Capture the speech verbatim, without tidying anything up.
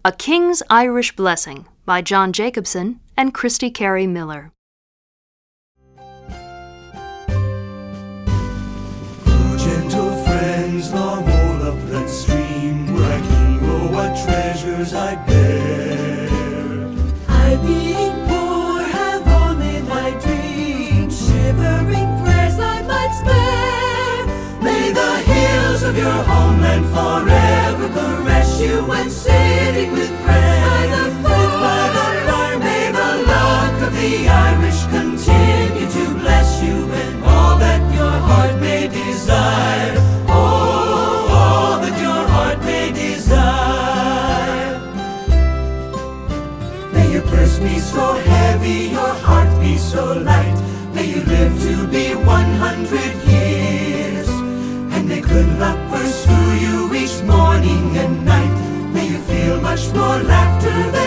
A King's Irish Blessing by John Jacobson and Christy Carey Miller. Oh, gentle friends, long old upland stream, where I came, oh, what treasures I bear. I, being poor, have only my dreams, shivering prayers I might spare. May the hills of your homeland forever caress you when sitting with friends. By the fire, may the luck of the Irish continue to bless you and all that your heart may desire. Oh, all that your heart may desire. May your purse be so heavy, your heart be so light. May you live to be one hundred years, and may good luck pursue you each morning and night. May you feel much more laughter than